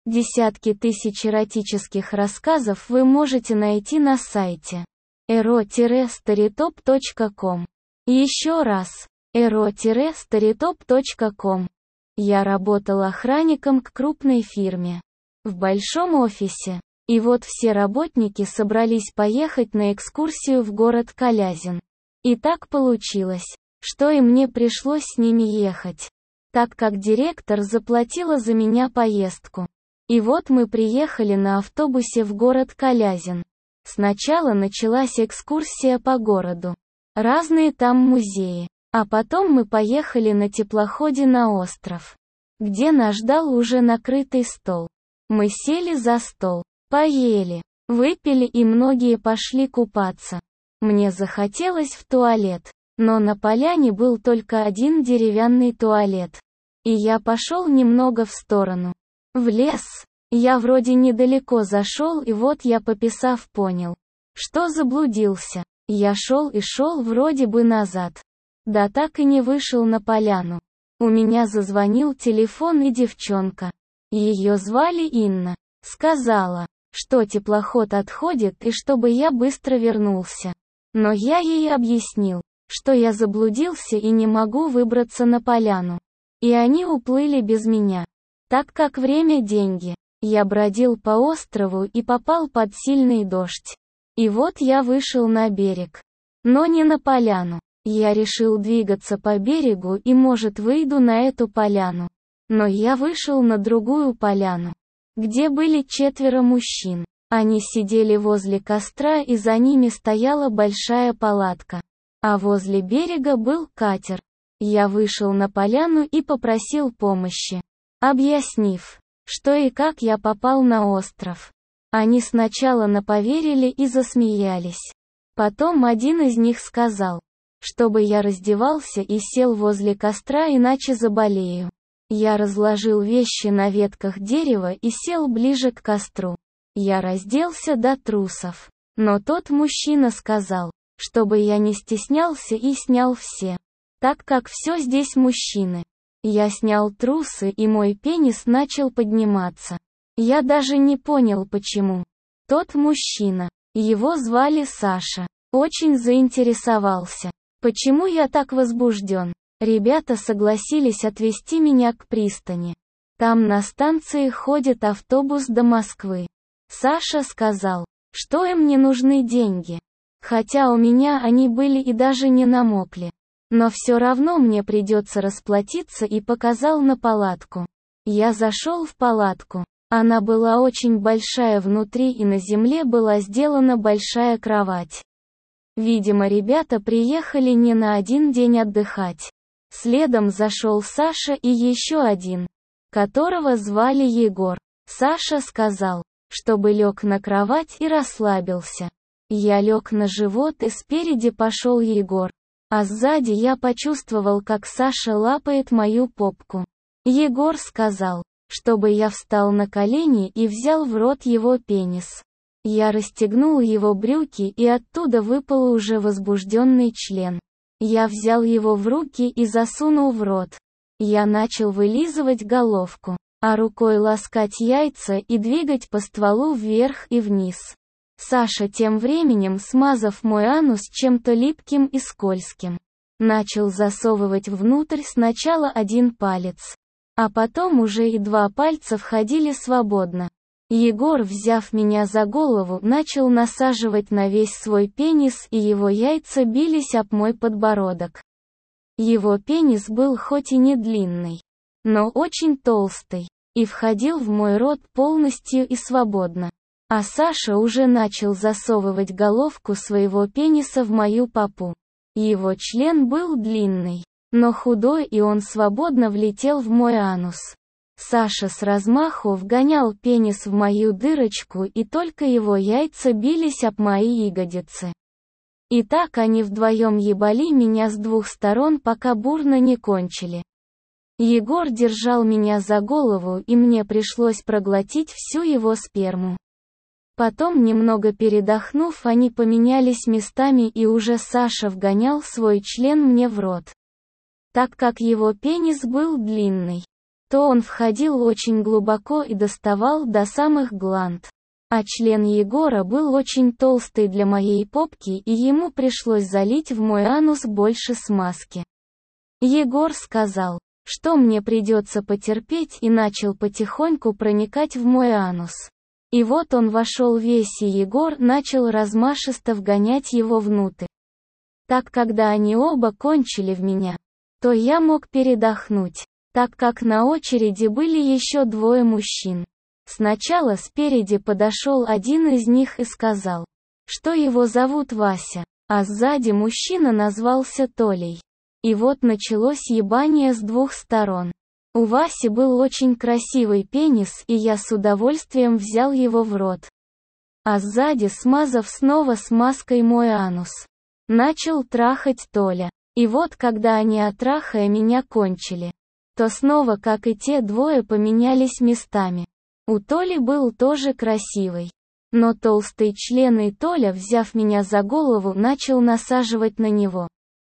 Десятки тысяч эротических рассказов вы можете найти на сайте ero-storytop.com. Еще раз, ero-storytop.com. Я работал охранником к крупной фирме. В большом офисе. И вот все работники собрались поехать на экскурсию в город Калязин. И так получилось, что и мне пришлось с ними ехать, так как директор заплатила за меня поездку. И вот мы приехали на автобусе в город Калязин. Сначала началась экскурсия по городу. Разные там музеи. А потом мы поехали на теплоходе на остров, где нас ждал уже накрытый стол. Мы сели за стол, поели, выпили и многие пошли купаться. Мне захотелось в туалет, но на поляне был только один деревянный туалет. И я пошел немного в сторону. В лес. Я вроде недалеко зашел, и вот я, пописав, понял, что заблудился. Я шел и шел вроде бы назад. Да так и не вышел на поляну. У меня зазвонил телефон, и девчонка. Ее звали Инна. Сказала, что теплоход отходит и чтобы я быстро вернулся. Но я ей объяснил, что я заблудился и не могу выбраться на поляну. И они уплыли без меня. Так как время – деньги. Я бродил по острову и попал под сильный дождь. И вот я вышел на берег. Но не на поляну. Я решил двигаться по берегу и, может, выйду на эту поляну. Но я вышел на другую поляну, где были 4 мужчин. Они сидели возле костра, и за ними стояла большая палатка. А возле берега был катер. Я вышел на поляну и попросил помощи, объяснив, что и как я попал на остров. Они сначала не поверили и засмеялись. Потом один из них сказал, чтобы я раздевался и сел возле костра, иначе заболею. Я разложил вещи на ветках дерева и сел ближе к костру. Я разделся до трусов. Но тот мужчина сказал, чтобы я не стеснялся, и снял все. Так как все здесь мужчины. Я снял трусы, и мой пенис начал подниматься. Я даже не понял почему. Тот мужчина, его звали Саша, очень заинтересовался, почему я так возбужден. Ребята согласились отвезти меня к пристани. Там на станции ходит автобус до Москвы. Саша сказал, что им не нужны деньги. Хотя у меня они были и даже не намокли. Но все равно мне придется расплатиться, и показал на палатку. Я зашел в палатку. Она была очень большая внутри, и на земле была сделана большая кровать. Видимо, ребята приехали не на один день отдыхать. Следом зашел Саша и еще один, которого звали Егор. Саша сказал, чтобы лег на кровать и расслабился. Я лег на живот, и спереди пошел Егор. А сзади я почувствовал, как Саша лапает мою попку. Егор сказал, чтобы я встал на колени и взял в рот его пенис. Я расстегнул его брюки, и оттуда выпал уже возбужденный член. Я взял его в руки и засунул в рот. Я начал вылизывать головку, а рукой ласкать яйца и двигать по стволу вверх и вниз. Саша тем временем, смазав мой анус чем-то липким и скользким, начал засовывать внутрь сначала один палец, а потом уже и 2 пальца входили свободно. Егор, взяв меня за голову, начал насаживать на весь свой пенис, и его яйца бились об мой подбородок. Его пенис был хоть и не длинный, но очень толстый, и входил в мой рот полностью и свободно. А Саша уже начал засовывать головку своего пениса в мою попу. Его член был длинный, но худой, и он свободно влетел в мой анус. Саша с размаху вгонял пенис в мою дырочку, и только его яйца бились об мои ягодицы. И так они вдвоем ебали меня с 2 сторон, пока бурно не кончили. Егор держал меня за голову, и мне пришлось проглотить всю его сперму. Потом, немного передохнув, они поменялись местами, и уже Саша вгонял свой член мне в рот. Так как его пенис был длинный, то он входил очень глубоко и доставал до самых гланд. А член Егора был очень толстый для моей попки, и ему пришлось залить в мой анус больше смазки. Егор сказал, что мне придется потерпеть, и начал потихоньку проникать в мой анус. И вот он вошел весь, и Егор начал размашисто вгонять его внутрь. Так когда они оба кончили в меня, то я мог передохнуть, так как на очереди были еще двое мужчин. Сначала спереди подошел один из них и сказал, что его зовут Вася, а сзади мужчина назвался Толей. И вот началось ебание с двух сторон. У Васи был очень красивый пенис, и я с удовольствием взял его в рот. А сзади, смазав снова смазкой мой анус, начал трахать Толя. И вот когда они, отрахая меня, кончили, то снова, как и те двое, поменялись местами. У Толи был тоже красивый, но толстый член, и Толя, взяв меня за голову, начал насаживать на него.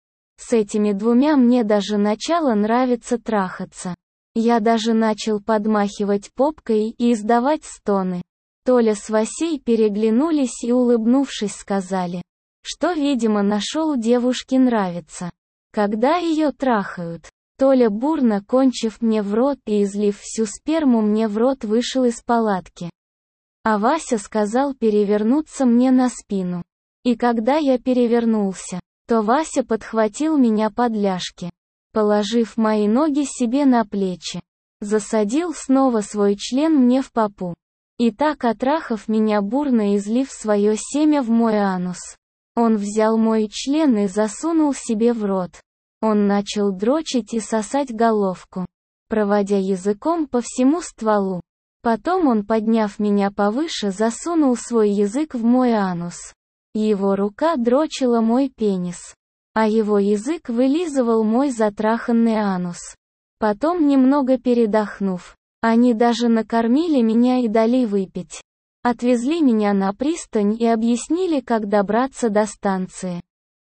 С этими двумя мне даже начало нравиться трахаться. Я даже начал подмахивать попкой и издавать стоны. Толя с Васей переглянулись и, улыбнувшись, сказали, что, видимо, нашел девушке нравится, когда ее трахают. Толя, бурно кончив мне в рот и излив всю сперму мне в рот, вышел из палатки. А Вася сказал перевернуться мне на спину. И когда я перевернулся, то Вася подхватил меня под ляжки, положив мои ноги себе на плечи, засадил снова свой член мне в попу. И так, отрахав меня, бурно излив свое семя в мой анус, он взял мой член и засунул себе в рот. Он начал дрочить и сосать головку, проводя языком по всему стволу. Потом он, подняв меня повыше, засунул свой язык в мой анус. Его рука дрочила мой пенис, а его язык вылизывал мой затраханный анус. Потом, немного передохнув, они даже накормили меня и дали выпить. Отвезли меня на пристань и объяснили, как добраться до станции.